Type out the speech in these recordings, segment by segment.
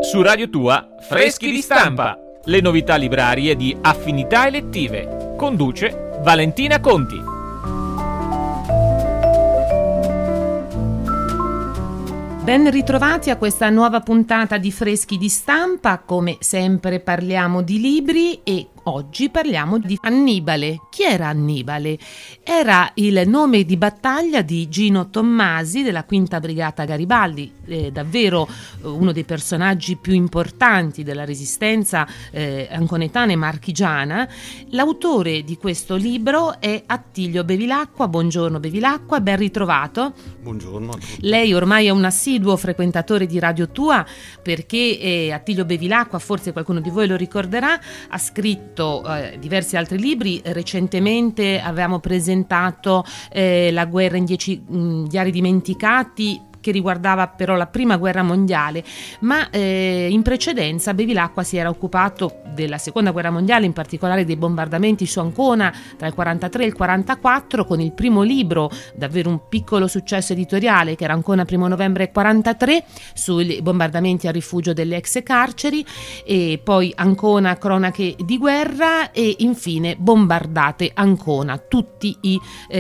Su Radio Tua, Freschi di Stampa, le novità librarie di Affinità Elettive. Conduce Valentina Conti. Ben ritrovati a questa nuova puntata di Freschi di Stampa. Come sempre parliamo di libri e oggi parliamo di Annibale. Chi era Annibale? Era il nome di battaglia di Gino Tommasi della Quinta Brigata Garibaldi, davvero uno dei personaggi più importanti della resistenza anconetana e marchigiana. L'autore di questo libro è Attilio Bevilacqua. Buongiorno Bevilacqua, ben ritrovato. Buongiorno a tutti. Lei ormai è un assiduo frequentatore di Radio Tua perché Attilio Bevilacqua, forse qualcuno di voi lo ricorderà, ha scritto diversi altri libri. Recentemente avevamo presentato La guerra in 10 diari dimenticati, che riguardava però la prima guerra mondiale, ma in precedenza Bevilacqua si era occupato della seconda guerra mondiale, in particolare dei bombardamenti su Ancona tra il 43 e il 44, con il primo libro, davvero un piccolo successo editoriale, che era Ancona 1 novembre 43, sui bombardamenti al rifugio delle ex carceri, e poi Ancona, cronache di guerra, e infine Bombardate Ancona, tutti i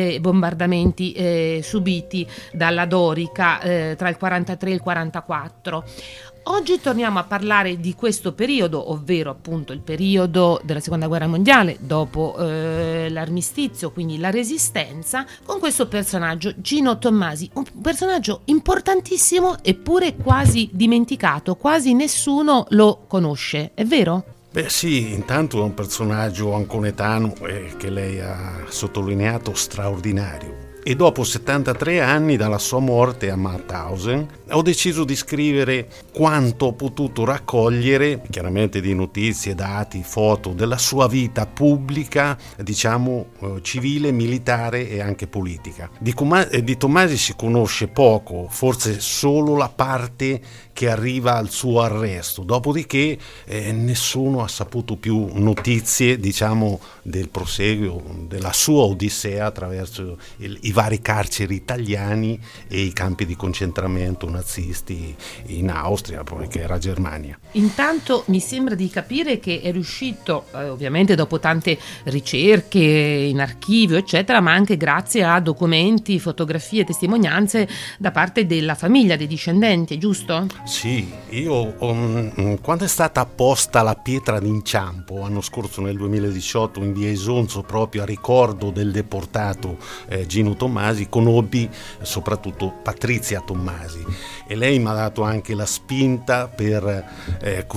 bombardamenti subiti dalla Dorica tra il 43 e il 44. Oggi torniamo a parlare di questo periodo, ovvero appunto il periodo della seconda guerra mondiale, dopo l'armistizio, quindi la resistenza, con questo personaggio Gino Tommasi, un personaggio importantissimo eppure quasi dimenticato, quasi nessuno lo conosce, è vero? Beh sì, intanto è un personaggio anconetano che lei ha sottolineato straordinario. E dopo 73 anni dalla sua morte a Mauthausen ho deciso di scrivere quanto ho potuto raccogliere, chiaramente di notizie, dati, foto della sua vita pubblica, diciamo civile, militare e anche politica. Di Tommasi si conosce poco, forse solo la parte che arriva al suo arresto, dopodiché nessuno ha saputo più notizie, diciamo, del proseguio della sua odissea attraverso i vari carceri italiani e i campi di concentramento nazisti in Austria, poi che era Germania. Intanto mi sembra di capire che è riuscito, ovviamente dopo tante ricerche in archivio eccetera, ma anche grazie a documenti, fotografie, testimonianze da parte della famiglia, dei discendenti, giusto? Sì, io quando è stata apposta la pietra d'inciampo l'anno scorso nel 2018 in via Isonzo, proprio a ricordo del deportato Gino Tommasi, conobbi soprattutto Patrizia Tommasi e lei mi ha dato anche la spinta per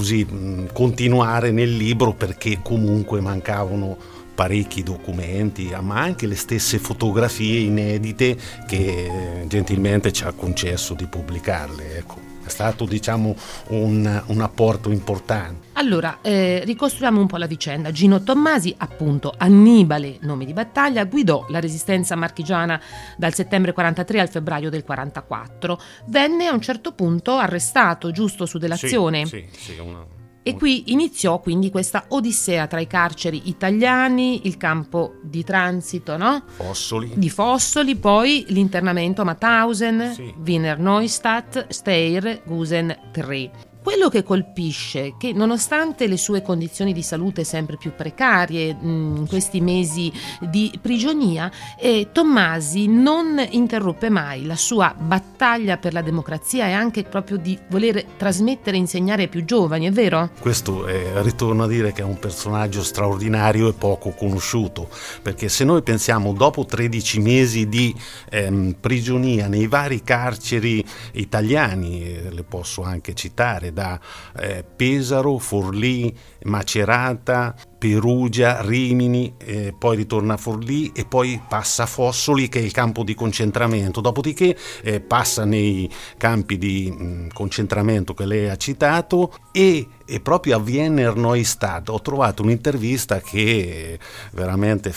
continuare nel libro, perché comunque mancavano parecchi documenti, ma anche le stesse fotografie inedite che gentilmente ci ha concesso di pubblicarle, ecco. È stato, diciamo, un apporto importante. Allora, ricostruiamo un po' la vicenda. Gino Tommasi, appunto Annibale, nome di battaglia, guidò la resistenza marchigiana dal settembre 43 al febbraio del 44. Venne a un certo punto arrestato, giusto, su delazione? Sì. E qui iniziò quindi questa odissea tra i carceri italiani, il campo di transito, no? Di Fossoli, poi l'internamento a Mauthausen, sì. Wiener Neustadt, Steyr, Gusen 3. Quello che colpisce è che nonostante le sue condizioni di salute sempre più precarie in questi mesi di prigionia, Tommasi non interruppe mai la sua battaglia per la democrazia e anche proprio di voler trasmettere e insegnare ai più giovani, è vero? Questo ritorno a dire che è un personaggio straordinario e poco conosciuto, perché se noi pensiamo dopo 13 mesi di prigionia nei vari carceri italiani, le posso anche citare, da Pesaro, Forlì, Macerata, Perugia, Rimini, poi ritorna a Forlì e poi passa a Fossoli, che è il campo di concentramento, dopodiché passa nei campi di concentramento che lei ha citato e proprio a Wiener Neustadt ho trovato un'intervista che veramente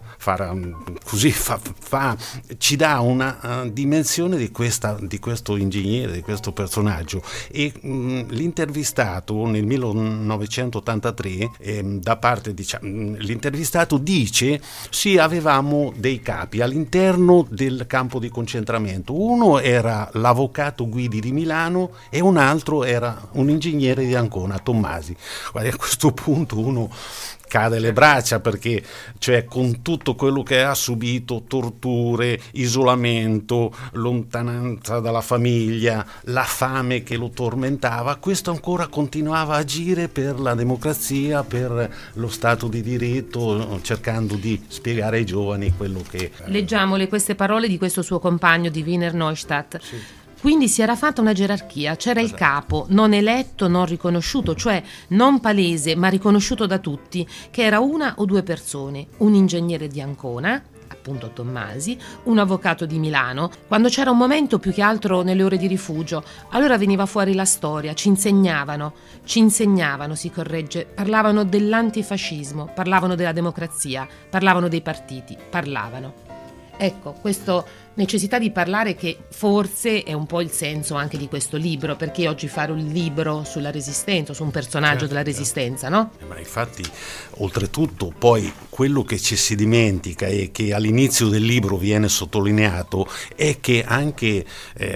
ci dà una dimensione di questo ingegnere, di questo personaggio, e l'intervistato nel 1983 da parte parte, diciamo, l'intervistato dice sì, avevamo dei capi all'interno del campo di concentramento. Uno era l'avvocato Guidi di Milano e un altro era un ingegnere di Ancona, Tommasi. Guarda, a questo punto uno cade le braccia, perché cioè con tutto quello che ha subito, torture, isolamento, lontananza dalla famiglia, la fame che lo tormentava, questo ancora continuava a agire per la democrazia, per lo Stato di diritto, cercando di spiegare ai giovani quello che... Leggiamole queste parole di questo suo compagno di Wiener Neustadt. Sì. Quindi si era fatta una gerarchia, c'era il capo, non eletto, non riconosciuto, cioè non palese ma riconosciuto da tutti, che era una o due persone, un ingegnere di Ancona, appunto Tommasi, un avvocato di Milano. Quando c'era un momento, più che altro nelle ore di rifugio, allora veniva fuori la storia, ci insegnavano, si corregge, parlavano dell'antifascismo, parlavano della democrazia, parlavano dei partiti, parlavano. Ecco, questa necessità di parlare, che forse è un po' il senso anche di questo libro, perché oggi fare un libro sulla Resistenza, su un personaggio della Resistenza, no? Ma infatti, oltretutto, poi quello che ci si dimentica e che all'inizio del libro viene sottolineato è che anche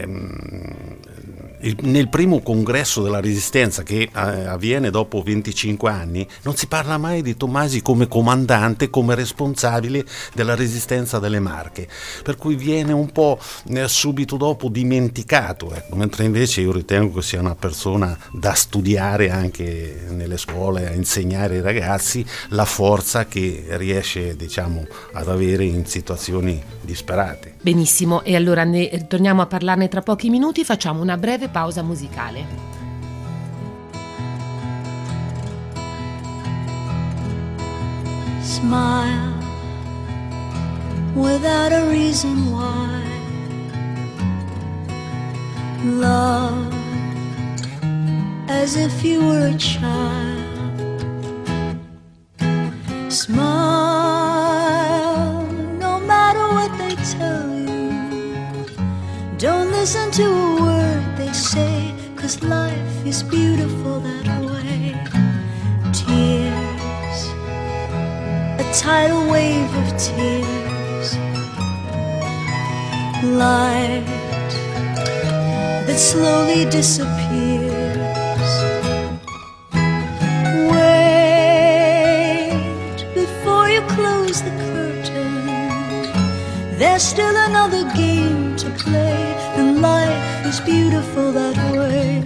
nel primo congresso della Resistenza, che avviene dopo 25 anni, non si parla mai di Tommasi come comandante, come responsabile della Resistenza delle Marche, per cui viene un po' subito dopo dimenticato, ecco, mentre invece io ritengo che sia una persona da studiare anche nelle scuole, a insegnare ai ragazzi la forza che riesce, diciamo, ad avere in situazioni disperate. Benissimo, e allora ne torniamo a parlarne tra pochi minuti, facciamo una breve pausa musicale. Smile without a reason why. Love as if you were a child. Smile no matter what they tell you. Don't listen to a word they say, 'cause life is beautiful that way. Tears, a tidal wave of tears. Light that slowly disappears. Wait before you close the curtain. There's still another game to play, and life is beautiful that way.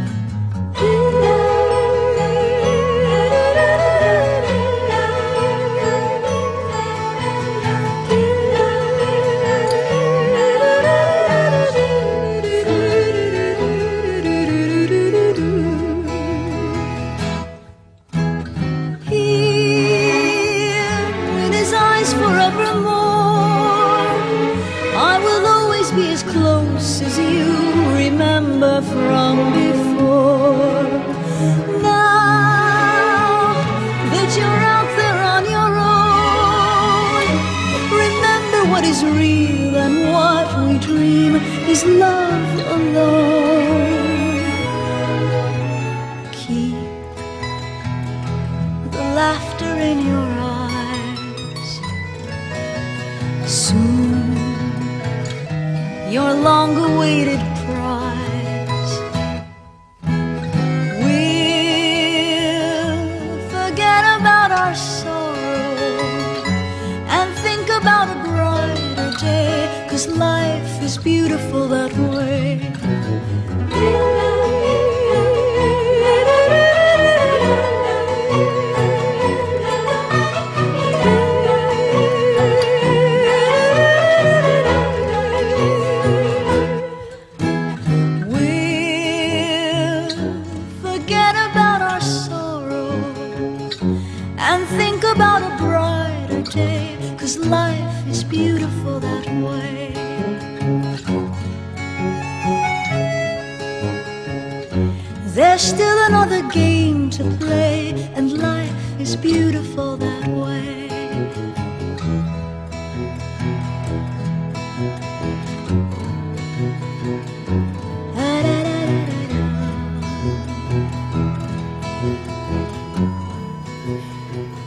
From before. Now that you're out there on your own, remember what is real, and what we dream is love alone. Keep the laughter in your eyes. Soon your long-awaited life is beautiful that way. We'll forget about our sorrow and think about a brighter day, 'cause life is beautiful that way. There's still another game to play, and life is beautiful that way.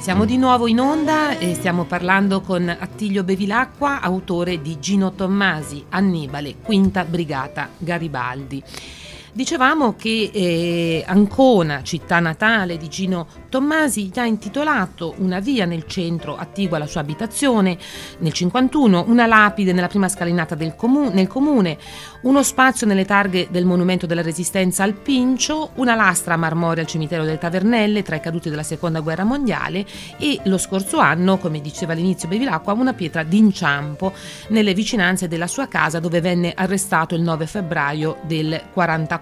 Siamo di nuovo in onda e stiamo parlando con Attilio Bevilacqua, autore di Gino Tommasi, Annibale, Quinta Brigata Garibaldi. Dicevamo che Ancona, città natale di Gino Tommasi, gli ha intitolato una via nel centro attigua alla sua abitazione nel 51, una lapide nella prima scalinata nel comune, uno spazio nelle targhe del Monumento della Resistenza al Pincio, una lastra marmorea al cimitero del Tavernelle tra i caduti della Seconda Guerra Mondiale e lo scorso anno, come diceva all'inizio Bevilacqua, una pietra d'inciampo nelle vicinanze della sua casa dove venne arrestato il 9 febbraio del 44.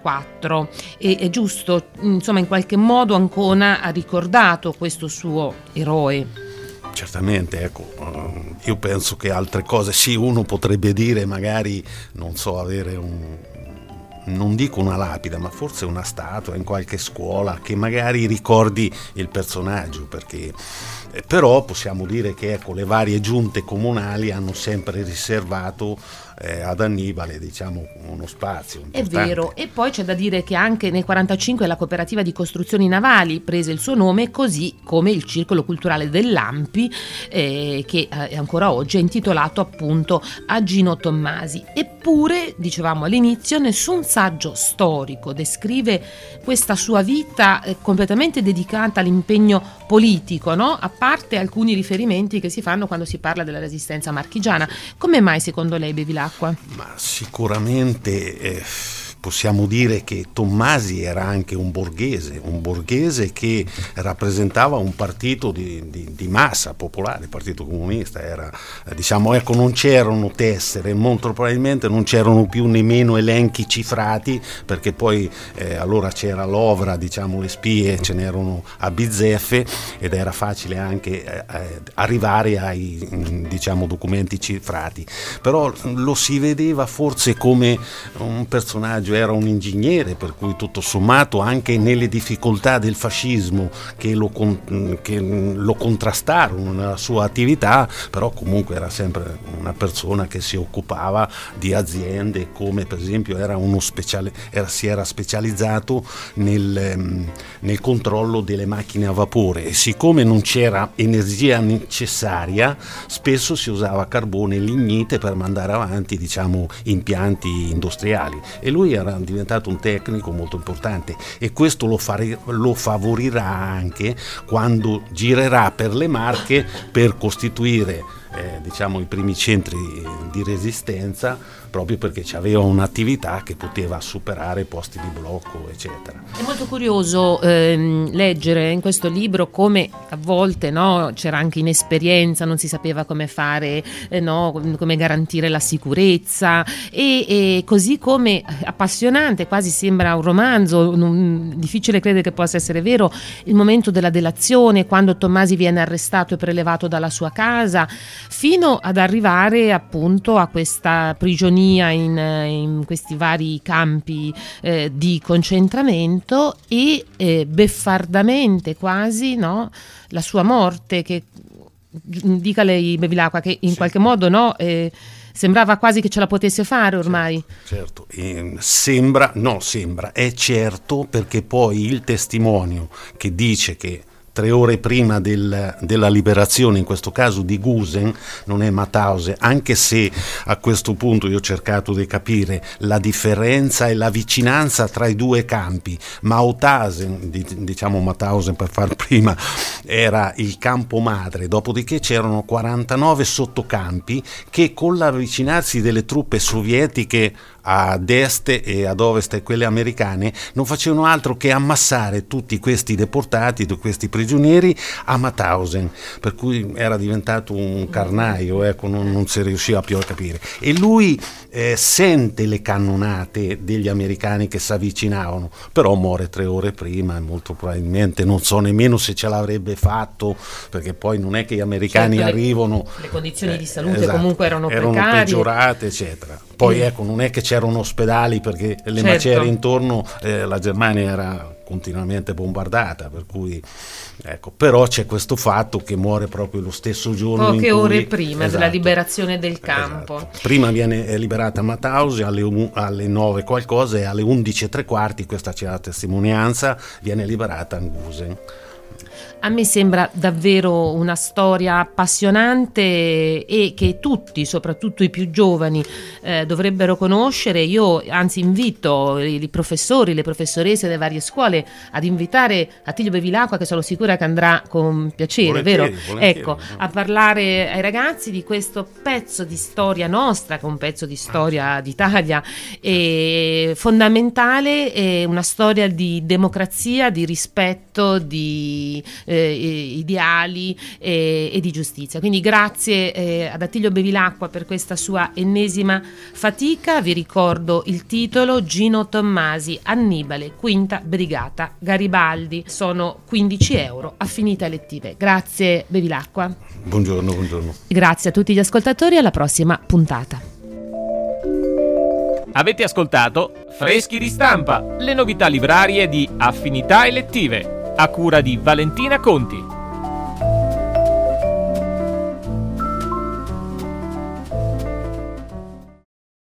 E è giusto, insomma, in qualche modo Ancona ha ricordato questo suo eroe. Certamente, ecco, io penso che altre cose, sì, uno potrebbe dire magari, non so, avere non dico una lapide, ma forse una statua in qualche scuola che magari ricordi il personaggio, perché però possiamo dire che, ecco, le varie giunte comunali hanno sempre riservato ad Annibale, diciamo, uno spazio importante. È vero, e poi c'è da dire che anche nel 45 la cooperativa di costruzioni navali prese il suo nome, così come il circolo culturale dell'Ampi, che ancora oggi è intitolato appunto a Gino Tommasi. Eppure, dicevamo all'inizio, nessun saggio storico descrive questa sua vita completamente dedicata all'impegno politico, no? A parte alcuni riferimenti che si fanno quando si parla della resistenza marchigiana. Come mai secondo lei, Bevilacqua? Ma sicuramente possiamo dire che Tommasi era anche un borghese che rappresentava un partito di massa popolare, il Partito Comunista. Era, diciamo, ecco, non c'erano tessere, molto probabilmente non c'erano più nemmeno elenchi cifrati, perché poi allora c'era l'ovra, diciamo, le spie ce n'erano a bizzeffe ed era facile anche arrivare ai, diciamo, documenti cifrati, però lo si vedeva forse come un personaggio, era un ingegnere, per cui tutto sommato anche nelle difficoltà del fascismo che lo contrastarono nella sua attività, però comunque era sempre una persona che si occupava di aziende, come per esempio si era specializzato nel controllo delle macchine a vapore, e siccome non c'era energia necessaria spesso si usava carbone e lignite per mandare avanti, diciamo, impianti industriali, e lui era diventato un tecnico molto importante, e questo lo favorirà anche quando girerà per le Marche per costituire diciamo i primi centri di resistenza, proprio perché aveva un'attività che poteva superare posti di blocco, eccetera. È molto curioso leggere in questo libro come a volte, no, c'era anche inesperienza, non si sapeva come fare, come garantire la sicurezza, e così come appassionante, quasi sembra un romanzo, difficile credere che possa essere vero, il momento della delazione, quando Tommasi viene arrestato e prelevato dalla sua casa, fino ad arrivare appunto a questa prigionia in questi vari campi di concentramento, e beffardamente quasi, no, la sua morte, che dica lei, Bevilacqua, che in qualche modo, no, sembrava quasi che ce la potesse fare ormai. Certo. Sembra, è certo, perché poi il testimonio che dice che 3 ore prima della liberazione, in questo caso di Gusen, non è Mauthausen, anche se a questo punto io ho cercato di capire la differenza e la vicinanza tra i due campi. Mauthausen, diciamo Mauthausen per far prima, era il campo madre, dopodiché c'erano 49 sottocampi che, con l'avvicinarsi delle truppe sovietiche ad est e ad ovest e quelle americane, non facevano altro che ammassare tutti questi deportati, questi prigionieri, a Mauthausen, per cui era diventato un carnaio, ecco, non si riusciva più a capire. E lui sente le cannonate degli americani che si avvicinavano, però muore 3 ore prima, e molto probabilmente non so nemmeno se ce l'avrebbe fatto, perché poi non è che gli americani arrivano, le condizioni di salute comunque erano precarie, peggiorate, eccetera. Poi ecco, non è che c'erano ospedali, perché le macerie intorno, la Germania era continuamente bombardata, per cui ecco, però c'è questo fatto che muore proprio lo stesso giorno, poche ore prima della liberazione del campo. Esatto. Prima viene liberata Mauthausen alle 9 qualcosa, e alle 11:15, questa c'è la testimonianza, viene liberata Gusen. A me sembra davvero una storia appassionante e che tutti, soprattutto i più giovani, dovrebbero conoscere. Io anzi invito i professori, le professoresse delle varie scuole ad invitare Attilio Bevilacqua, che sono sicura che andrà con piacere, Volentieri, vero? volentieri. Ecco, a parlare ai ragazzi di questo pezzo di storia nostra, che è un pezzo di storia d'Italia, e fondamentale, è una storia di democrazia, di rispetto, di ideali e di giustizia. Quindi grazie ad Attilio Bevilacqua per questa sua ennesima fatica. Vi ricordo il titolo: Gino Tommasi, Annibale, Quinta Brigata, Garibaldi. Sono 15 euro, Affinità Elettive. Grazie Bevilacqua. Buongiorno, buongiorno. Grazie a tutti gli ascoltatori, alla prossima puntata. Avete ascoltato Freschi di Stampa, le novità librarie di Affinità Elettive, a cura di Valentina Conti.